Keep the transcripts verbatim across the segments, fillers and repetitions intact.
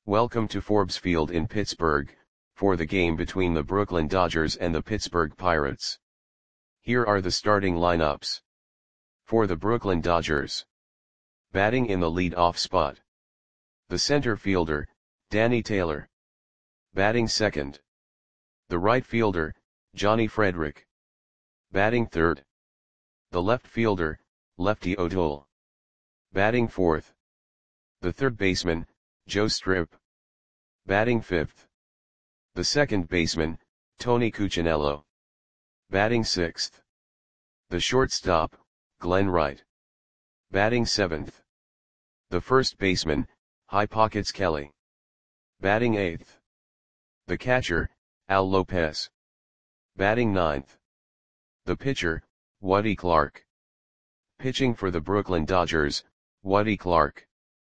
Welcome to Forbes Field in Pittsburgh, for the game between the Brooklyn Dodgers and the Pittsburgh Pirates. Here are the starting lineups. For the Brooklyn Dodgers. Batting in the lead-off spot. The center fielder, Danny Taylor. Batting second. The right fielder, Johnny Frederick. Batting third. The left fielder, Lefty O'Toole. Batting fourth. The third baseman, Joe Strip. Batting fifth. The second baseman, Tony Cuccinello. Batting sixth. The shortstop, Glenn Wright. Batting seventh. The first baseman, High Pockets Kelly. Batting eighth. The catcher, Al Lopez. Batting ninth. The pitcher, Woody Clark. Pitching for the Brooklyn Dodgers, Woody Clark.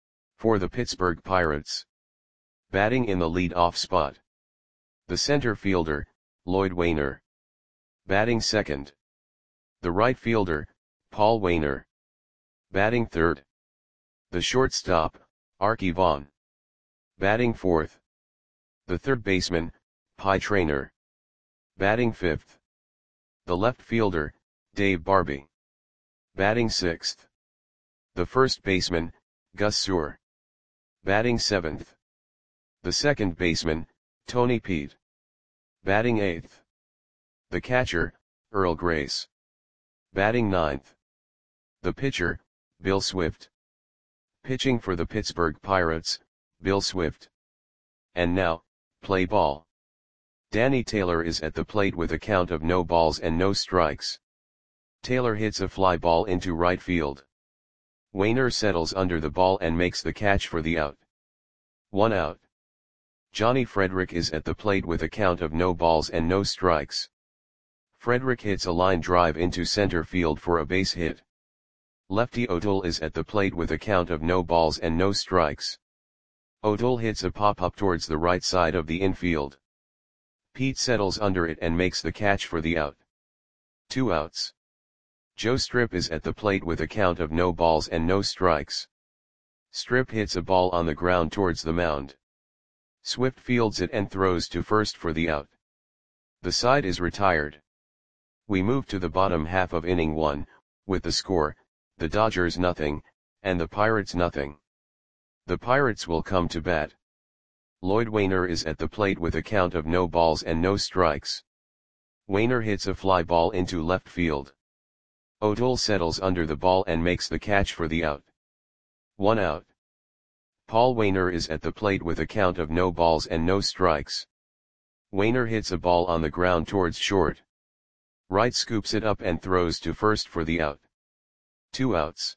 For the Pittsburgh Pirates. Batting in the lead-off spot. The center fielder, Lloyd Wainer. Batting second. The right fielder, Paul Wainer. Batting third. The shortstop, Arky Vaughan. Batting fourth. The third baseman, Pie Traynor. Batting fifth. The left fielder, Dave Barbee. Batting sixth. The first baseman, Gus Sewell. Batting seventh. The second baseman, Tony Pete. Batting eighth. The catcher, Earl Grace. Batting ninth. The pitcher, Bill Swift. Pitching for the Pittsburgh Pirates, Bill Swift. And now, play ball. Danny Taylor is at the plate with a count of no balls and no strikes. Taylor hits a fly ball into right field. Wainer settles under the ball and makes the catch for the out. One out. Johnny Frederick is at the plate with a count of no balls and no strikes. Frederick hits a line drive into center field for a base hit. Lefty O'Toole is at the plate with a count of no balls and no strikes. O'Toole hits a pop-up towards the right side of the infield. Pete settles under it and makes the catch for the out. Two outs. Joe Strip is at the plate with a count of no balls and no strikes. Strip hits a ball on the ground towards the mound. Swift fields it and throws to first for the out. The side is retired. We move to the bottom half of inning one, with the score, the Dodgers nothing, and the Pirates nothing. The Pirates will come to bat. Lloyd Wainer is at the plate with a count of no balls and no strikes. Wainer hits a fly ball into left field. O'Toole settles under the ball and makes the catch for the out. One out. Paul Wainer is at the plate with a count of no balls and no strikes. Wainer hits a ball on the ground towards short. Wright scoops it up and throws to first for the out. Two outs.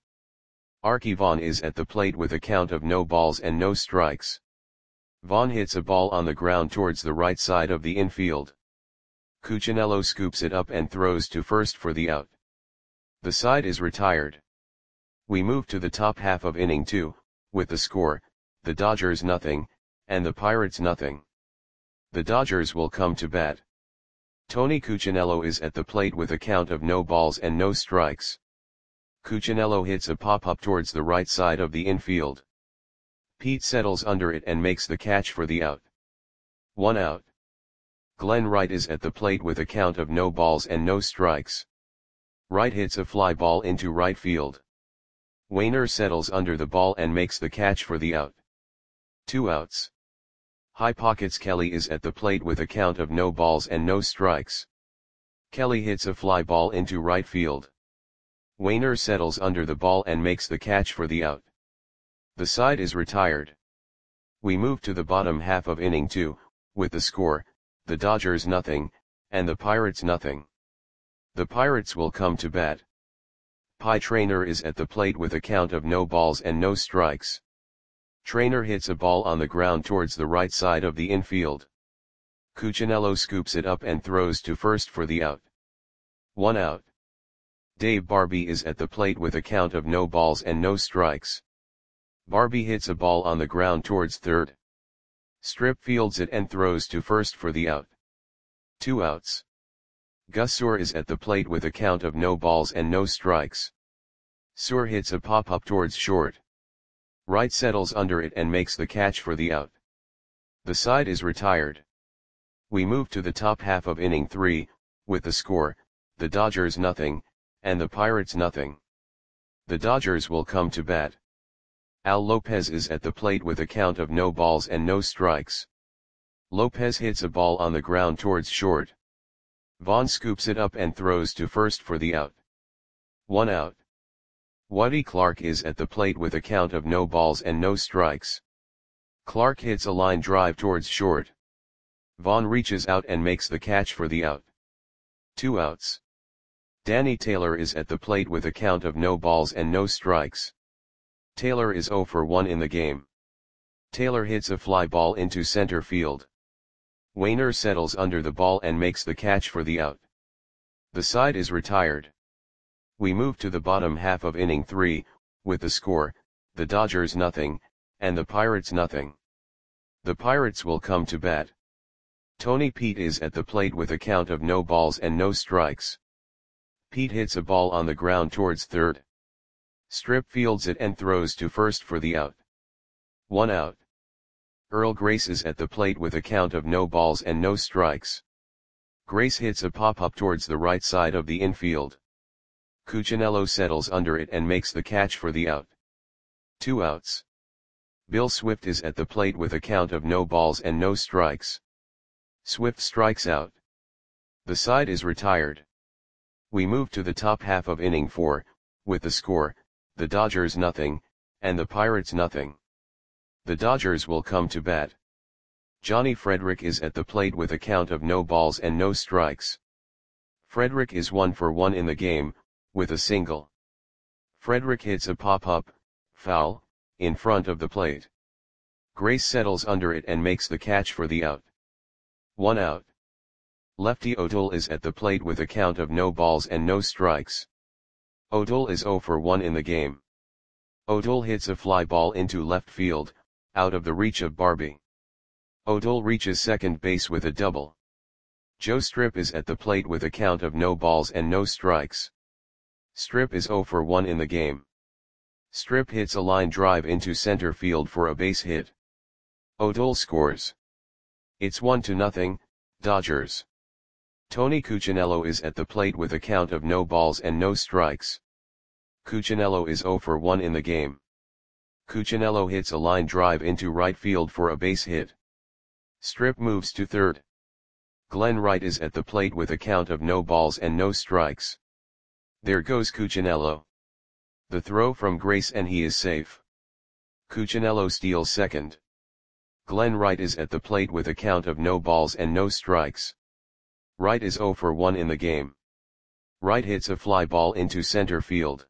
Arky Vaughan is at the plate with a count of no balls and no strikes. Vaughan hits a ball on the ground towards the right side of the infield. Cuccinello scoops it up and throws to first for the out. The side is retired. We move to the top half of inning two, with the score, the Dodgers nothing, and the Pirates nothing. The Dodgers will come to bat. Tony Cuccinello is at the plate with a count of no balls and no strikes. Cuccinello hits a pop-up towards the right side of the infield. Pete settles under it and makes the catch for the out. One out. Glenn Wright is at the plate with a count of no balls and no strikes. Wright hits a fly ball into right field. Wainer settles under the ball and makes the catch for the out. Two outs. High Pockets Kelly is at the plate with a count of no balls and no strikes. Kelly hits a fly ball into right field. Wainer settles under the ball and makes the catch for the out. The side is retired. We move to the bottom half of inning two, with the score, the Dodgers nothing, and the Pirates nothing. The Pirates will come to bat. Pie Traynor is at the plate with a count of no balls and no strikes. Traynor hits a ball on the ground towards the right side of the infield. Cuccinello scoops it up and throws to first for the out. One out. Dave Barbee is at the plate with a count of no balls and no strikes. Barbee hits a ball on the ground towards third. Strip fields it and throws to first for the out. Two outs. Gus Sewell is at the plate with a count of no balls and no strikes. Sewell hits a pop-up towards short. Wright settles under it and makes the catch for the out. The side is retired. We move to the top half of inning three, with the score, the Dodgers nothing, and the Pirates nothing. The Dodgers will come to bat. Al Lopez is at the plate with a count of no balls and no strikes. Lopez hits a ball on the ground towards short. Vaughn scoops it up and throws to first for the out. One out. Waddy Clark is at the plate with a count of no balls and no strikes. Clark hits a line drive towards short. Vaughn reaches out and makes the catch for the out. Two outs. Danny Taylor is at the plate with a count of no balls and no strikes. Taylor is oh for one in the game. Taylor hits a fly ball into center field. Wainer settles under the ball and makes the catch for the out. The side is retired. We move to the bottom half of inning three, with the score, the Dodgers nothing, and the Pirates nothing. The Pirates will come to bat. Tony Pete is at the plate with a count of no balls and no strikes. Pete hits a ball on the ground towards third. Strip fields it and throws to first for the out. One out. Earl Grace is at the plate with a count of no balls and no strikes. Grace hits a pop-up towards the right side of the infield. Cuccinello settles under it and makes the catch for the out. Two outs. Bill Swift is at the plate with a count of no balls and no strikes. Swift strikes out. The side is retired. We move to the top half of inning four, with the score, the Dodgers nothing, and the Pirates nothing. The Dodgers will come to bat. Johnny Frederick is at the plate with a count of no balls and no strikes. Frederick is one for one in the game, with a single. Frederick hits a pop-up, foul, in front of the plate. Grace settles under it and makes the catch for the out. One out. Lefty O'Toole is at the plate with a count of no balls and no strikes. O'Toole is oh for one in the game. O'Toole hits a fly ball into left field, out of the reach of Barbie. O'Toole reaches second base with a double. Joe Strip is at the plate with a count of no balls and no strikes. Strip is oh for one in the game. Strip hits a line drive into center field for a base hit. O'Toole scores. It's one to nothing, Dodgers. Tony Cuccinello is at the plate with a count of no balls and no strikes. Cuccinello is oh for one in the game. Cuccinello hits a line drive into right field for a base hit. Strip moves to third. Glenn Wright is at the plate with a count of no balls and no strikes. There goes Cuccinello. The throw from Grace and he is safe. Cuccinello steals second. Glenn Wright is at the plate with a count of no balls and no strikes. Wright is oh for one in the game. Wright hits a fly ball into center field.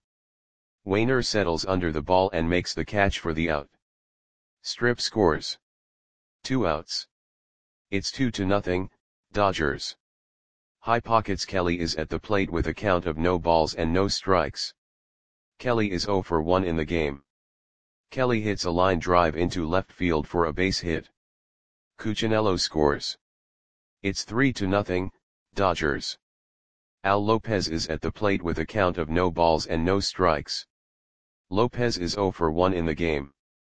Wainer settles under the ball and makes the catch for the out. Strip scores. Two outs. It's two to nothing, Dodgers. High Pockets Kelly is at the plate with a count of no balls and no strikes. Kelly is oh for one in the game. Kelly hits a line drive into left field for a base hit. Cuccinello scores. It's three to nothing, Dodgers. Al Lopez is at the plate with a count of no balls and no strikes. Lopez is oh for one in the game.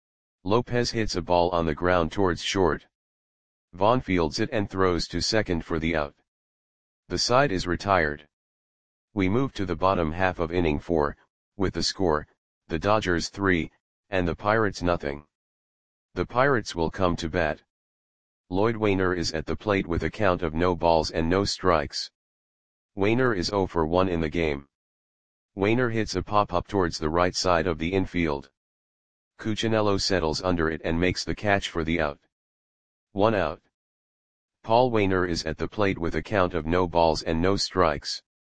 Lopez hits a ball on the ground towards short. Vaughn fields it and throws to second for the out. The side is retired. We move to the bottom half of inning four, with the score, the Dodgers three, and the Pirates nothing. The Pirates will come to bat. Lloyd Wainer is at the plate with a count of no balls and no strikes. Wainer is oh for one in the game. Wainer hits a pop-up towards the right side of the infield. Cuccinello settles under it and makes the catch for the out. One out. Paul Wainer is at the plate with a count of no balls and no strikes.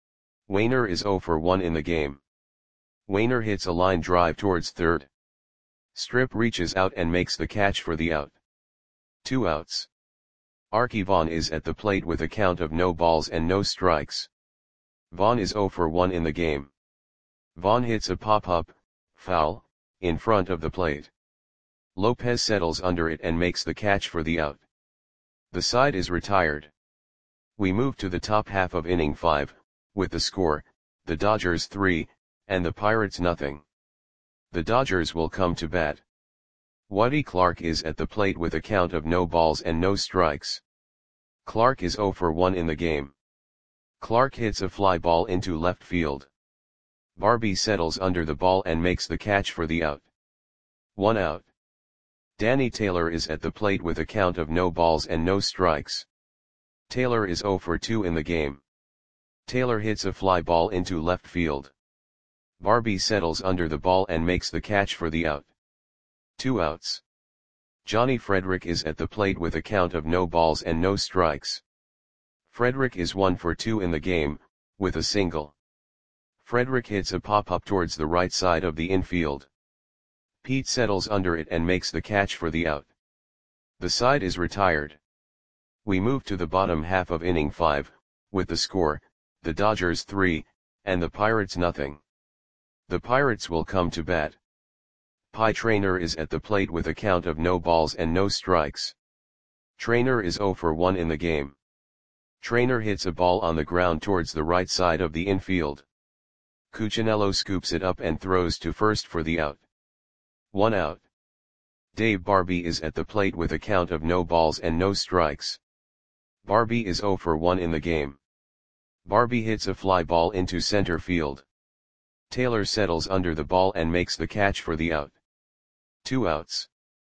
Wainer is oh for one in the game. Wainer hits a line drive towards third. Strip reaches out and makes the catch for the out. Two outs. Arky Vaughan is at the plate with a count of no balls and no strikes. Vaughan is oh for one in the game. Vaughan hits a pop-up, foul, in front of the plate. Lopez settles under it and makes the catch for the out. The side is retired. We move to the top half of inning five, with the score, the Dodgers three, and the Pirates nothing. The Dodgers will come to bat. Waddy Clark is at the plate with a count of no balls and no strikes. Clark is zero for one in the game. Clark hits a fly ball into left field. Barbie settles under the ball and makes the catch for the out. One out. Danny Taylor is at the plate with a count of no balls and no strikes. Taylor is zero for two in the game. Taylor hits a fly ball into left field. Barbie settles under the ball and makes the catch for the out. Two outs. Johnny Frederick is at the plate with a count of no balls and no strikes. Frederick is one for two in the game, with a single. Frederick hits a pop-up towards the right side of the infield. Pete settles under it and makes the catch for the out. The side is retired. We move to the bottom half of inning five, with the score, the Dodgers three, and the Pirates nothing. The Pirates will come to bat. Pie Traynor is at the plate with a count of no balls and no strikes. Traynor is zero for one in the game. Traynor hits a ball on the ground towards the right side of the infield. Cuccinello scoops it up and throws to first for the out. One out. Dave Barbie is at the plate with a count of no balls and no strikes. Barbie is zero for one in the game. Barbie hits a fly ball into center field. Taylor settles under the ball and makes the catch for the out. Two outs.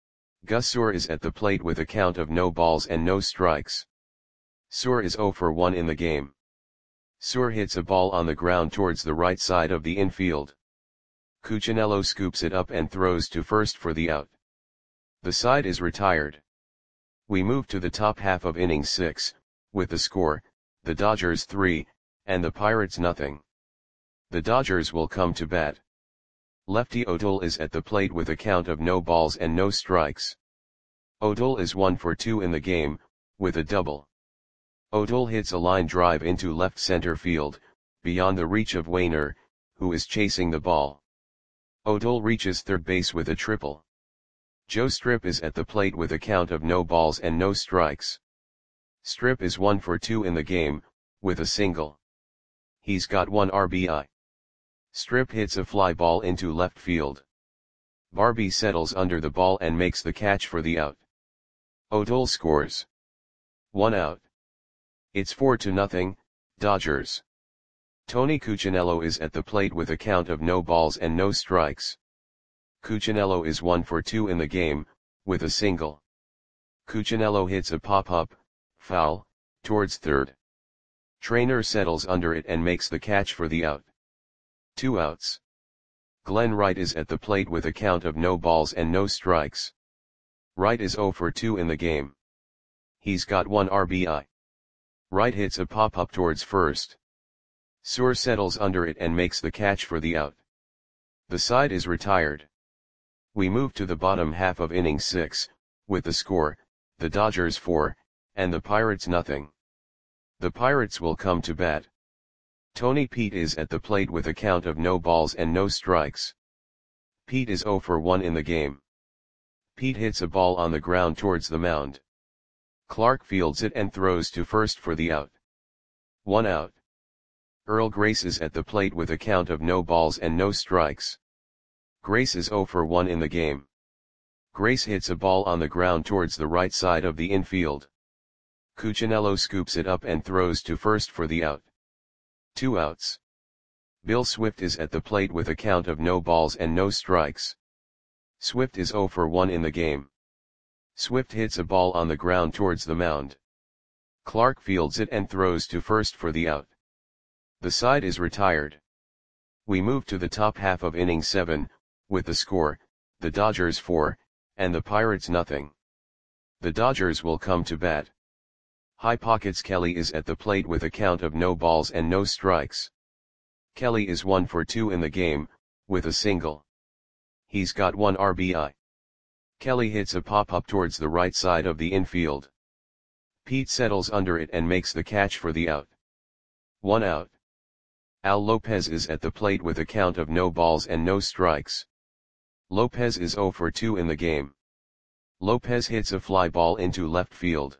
Gus Suhr is at the plate with a count of no balls and no strikes. Suhr is zero for one in the game. Suhr hits a ball on the ground towards the right side of the infield. Cuccinello scoops it up and throws to first for the out. The side is retired. We move to the top half of inning six, with the score, the Dodgers three, and the Pirates nothing. The Dodgers will come to bat. Lefty O'Toole is at the plate with a count of no balls and no strikes. O'Toole is one for two in the game, with a double. O'Toole hits a line drive into left center field, beyond the reach of Wainer, who is chasing the ball. O'Toole reaches third base with a triple. Joe Strip is at the plate with a count of no balls and no strikes. Strip is one for two in the game, with a single. He's got one R B I. Strip hits a fly ball into left field. Barbie settles under the ball and makes the catch for the out. O'Toole scores. One out. It's four to nothing, Dodgers. Tony Cuccinello is at the plate with a count of no balls and no strikes. Cuccinello is one for two in the game, with a single. Cuccinello hits a pop-up, foul, towards third. Traynor settles under it and makes the catch for the out. Two outs. Glenn Wright is at the plate with a count of no balls and no strikes. Wright is zero for two in the game. He's got one R B I. Wright hits a pop-up towards first. Suhr settles under it and makes the catch for the out. The side is retired. We move to the bottom half of inning six, with the score, the Dodgers four, and the Pirates nothing. The Pirates will come to bat. Tony Pete is at the plate with a count of no balls and no strikes. Pete is zero for one in the game. Pete hits a ball on the ground towards the mound. Clark fields it and throws to first for the out. One out. Earl Grace is at the plate with a count of no balls and no strikes. Grace is zero for one in the game. Grace hits a ball on the ground towards the right side of the infield. Cuccinello scoops it up and throws to first for the out. Two outs. Bill Swift is at the plate with a count of no balls and no strikes. Swift is zero for one in the game. Swift hits a ball on the ground towards the mound. Clark fields it and throws to first for the out. The side is retired. We move to the top half of inning seven, with the score, the Dodgers four, and the Pirates nothing. The Dodgers will come to bat. High Pockets Kelly is at the plate with a count of no balls and no strikes. Kelly is one for two in the game, with a single. He's got one R B I. Kelly hits a pop-up towards the right side of the infield. Pete settles under it and makes the catch for the out. One out. Al Lopez is at the plate with a count of no balls and no strikes. Lopez is zero for two in the game. Lopez hits a fly ball into left field.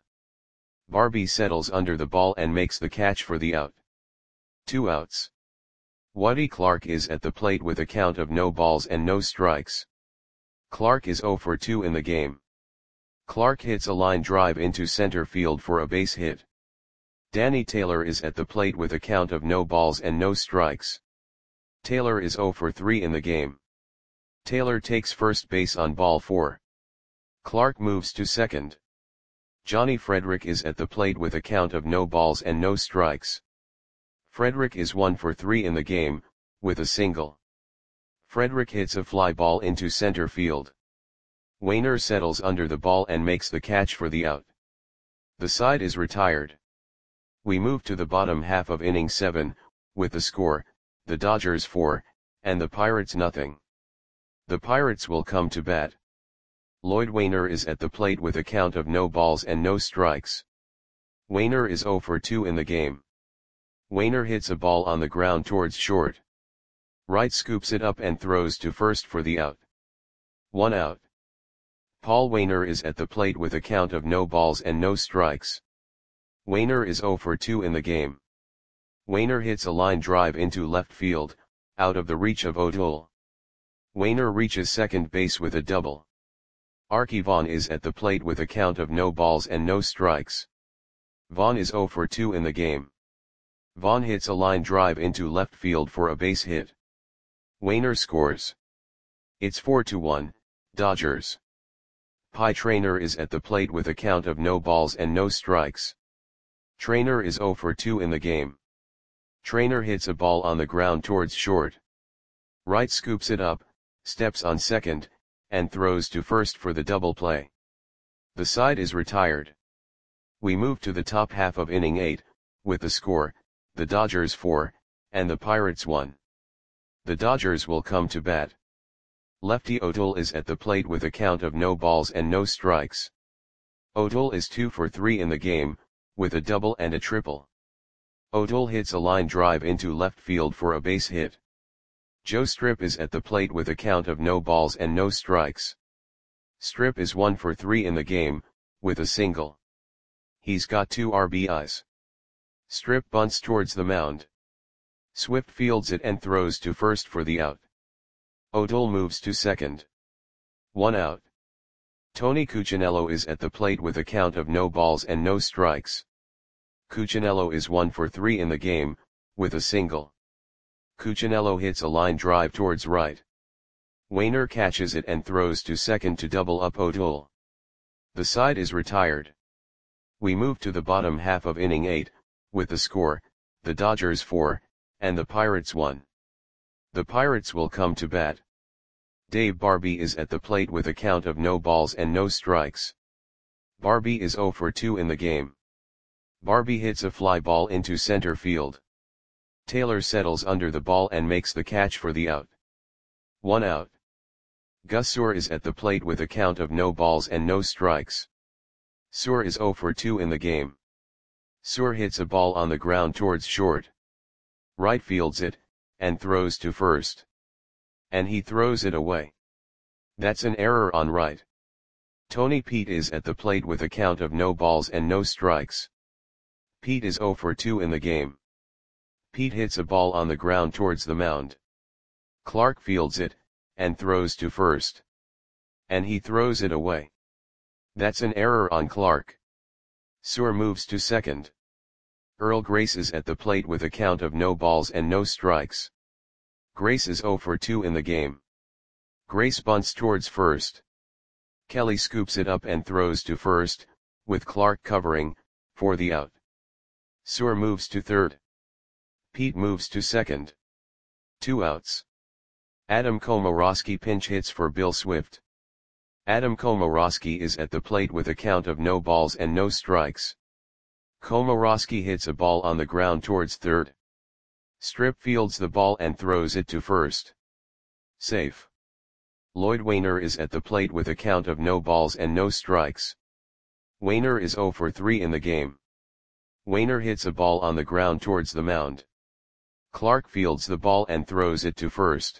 Barbie settles under the ball and makes the catch for the out. Two outs. Waddy Clark is at the plate with a count of no balls and no strikes. Clark is zero for two in the game. Clark hits a line drive into center field for a base hit. Danny Taylor is at the plate with a count of no balls and no strikes. Taylor is zero for three in the game. Taylor takes first base on ball four. Clark moves to second. Johnny Frederick is at the plate with a count of no balls and no strikes. Frederick is one for three in the game, with a single. Frederick hits a fly ball into center field. Wainer settles under the ball and makes the catch for the out. The side is retired. We move to the bottom half of inning seven, with the score, the Dodgers four, and the Pirates nothing. The Pirates will come to bat. Lloyd Wainer is at the plate with a count of no balls and no strikes. Wainer is zero for two in the game. Wainer hits a ball on the ground towards short. Wright scoops it up and throws to first for the out. One out. Paul Wainer is at the plate with a count of no balls and no strikes. Wainer is zero for two in the game. Wainer hits a line drive into left field, out of the reach of O'Toole. Wainer reaches second base with a double. Arky Vaughan is at the plate with a count of no balls and no strikes. Vaughan is zero for two in the game. Vaughan hits a line drive into left field for a base hit. Wainer scores. It's four to one, Dodgers. Pie Traynor is at the plate with a count of no balls and no strikes. Traynor is zero for two in the game. Traynor hits a ball on the ground towards short. Wright scoops it up, steps on second, and throws to first for the double play. The side is retired. We move to the top half of inning eight, with the score, the Dodgers four, and the Pirates one. The Dodgers will come to bat. Lefty O'Toole is at the plate with a count of no balls and no strikes. O'Toole is two for three in the game, with a double and a triple. O'Toole hits a line drive into left field for a base hit. Joe Strip is at the plate with a count of no balls and no strikes. Strip is one for three in the game, with a single. He's got two R B Is. Strip bunts towards the mound. Swift fields it and throws to first for the out. O'Toole moves to second. One out. Tony Cuccinello is at the plate with a count of no balls and no strikes. Cuccinello is one for three in the game, with a single. Cuccinello hits a line drive towards right. Wainer catches it and throws to second to double up O'Toole. The side is retired. We move to the bottom half of inning eight, with the score, the Dodgers four, and the Pirates one. The Pirates will come to bat. Dave Barbee is at the plate with a count of no balls and no strikes. Barbee is zero for two in the game. Barbee hits a fly ball into center field. Taylor settles under the ball and makes the catch for the out. One out. Gus Suhr is at the plate with a count of no balls and no strikes. Suhr is zero for two in the game. Suhr hits a ball on the ground towards short. Wright fields it, and throws to first. And he throws it away. That's an error on Wright. Tony Pete is at the plate with a count of no balls and no strikes. Pete is zero for two in the game. Pete hits a ball on the ground towards the mound. Clark fields it, and throws to first. And he throws it away. That's an error on Clark. Suhr moves to second. Earl Grace is at the plate with a count of no balls and no strikes. Grace is zero for two in the game. Grace bunts towards first. Kelly scoops it up and throws to first, with Clark covering, for the out. Suhr moves to third. Pete moves to second. Two outs. Adam Komoroski pinch hits for Bill Swift. Adam Komoroski is at the plate with a count of no balls and no strikes. Komoroski hits a ball on the ground towards third. Strip fields the ball and throws it to first. Safe. Lloyd Wainer is at the plate with a count of no balls and no strikes. Wainer is zero for three in the game. Wainer hits a ball on the ground towards the mound. Clark fields the ball and throws it to first.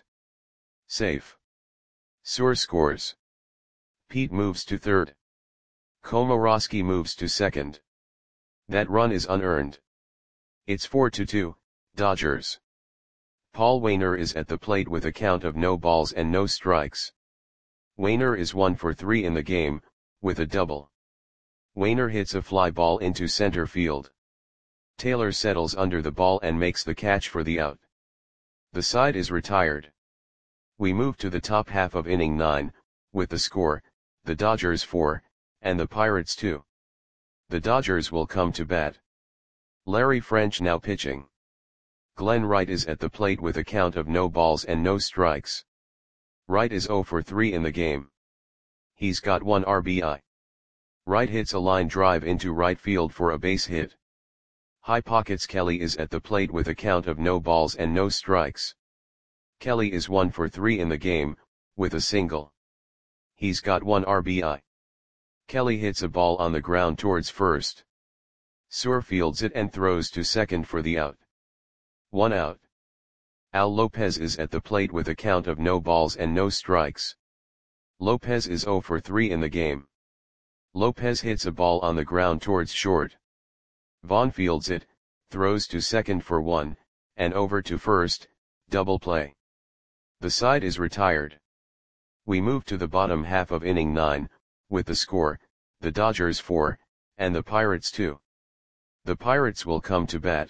Safe. Suhr scores. Pete moves to third. Komoroski moves to second. That run is unearned. It's four to two, Dodgers. Paul Wainer is at the plate with a count of no balls and no strikes. Wainer is one for three in the game, with a double. Wainer hits a fly ball into center field. Taylor settles under the ball and makes the catch for the out. The side is retired. We move to the top half of inning nine, with the score, the Dodgers four, and the Pirates two. The Dodgers will come to bat. Larry French now pitching. Glenn Wright is at the plate with a count of no balls and no strikes. Wright is zero for three in the game. He's got one R B I. Wright hits a line drive into right field for a base hit. High Pockets Kelly is at the plate with a count of no balls and no strikes. Kelly is one for three in the game, with a single. He's got one R B I. Kelly hits a ball on the ground towards first. Suhr fields it and throws to second for the out. One out. Al Lopez is at the plate with a count of no balls and no strikes. Lopez is zero for three in the game. Lopez hits a ball on the ground towards short. Vaughn fields it, throws to second for one, and over to first, double play. The side is retired. We move to the bottom half of inning nine, with the score, the Dodgers four, and the Pirates two. The Pirates will come to bat.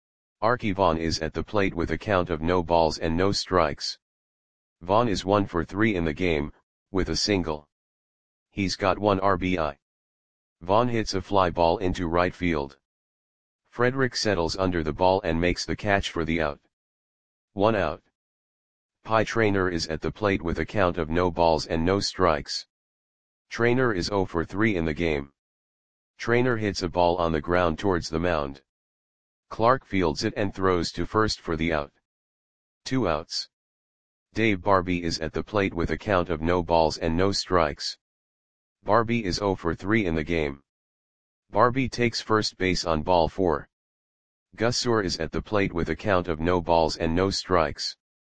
Arky Vaughan is at the plate with a count of no balls and no strikes. Vaughan is one for three in the game, with a single. He's got one R B I. Vaughan hits a fly ball into right field. Frederick settles under the ball and makes the catch for the out. One out. Pie Traynor is at the plate with a count of no balls and no strikes. Traynor is zero for three in the game. Traynor hits a ball on the ground towards the mound. Clark fields it and throws to first for the out. Two outs. Dave Barbee is at the plate with a count of no balls and no strikes. Barbee is zero for three in the game. Barbee takes first base on ball four. Gus Suhr is at the plate with a count of no balls and no strikes.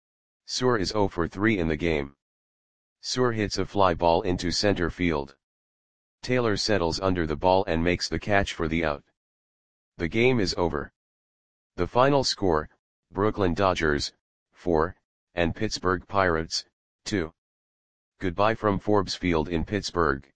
Suhr is zero for three in the game. Suhr hits a fly ball into center field. Taylor settles under the ball and makes the catch for the out. The game is over. The final score, Brooklyn Dodgers, four, and Pittsburgh Pirates, two. Goodbye from Forbes Field in Pittsburgh.